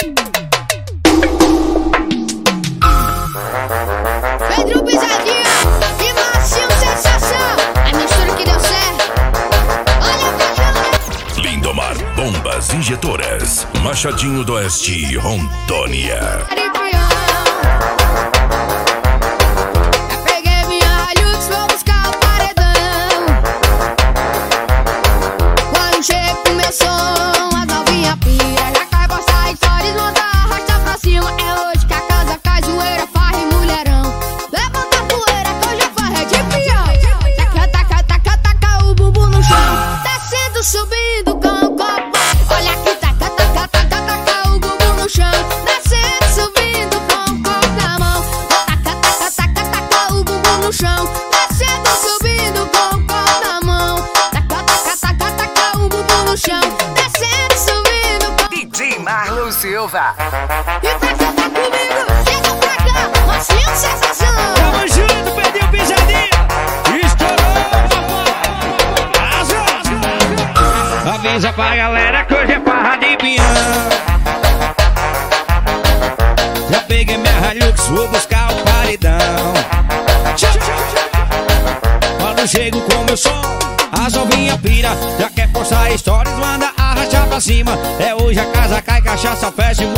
Pedro Pisadinha e Marcinho Sensação. A mistura que deu certo. Olha a cachorra. Lindomar Bombas Injetoras, Machadinho do Oeste, Rondônia. Subindo com o copo, olha aqui, taca, taca, taca, taca o bumbum no chão. Descendo, subindo com o copo na mão. Taca, taca, taca, taca o bumbum no chão. Descendo, subindo com o copo na mão. Taca, taca, taca, taca o bumbum no chão. Descendo, subindo com... DJ Marlon Silva. E taca, taca comigo, chega pra cá, Marcinho Sensação. Tamo junto, perdeu o pisadinho. Avisa pra galera que hoje é farra de pinhão. Já peguei minha Hilux, vou buscar o paredão. Quando chego com meu som, as novinha pira. Já quer forçar stories, manda arrastar pra cima. É hoje a casa cai, cachaça, festa e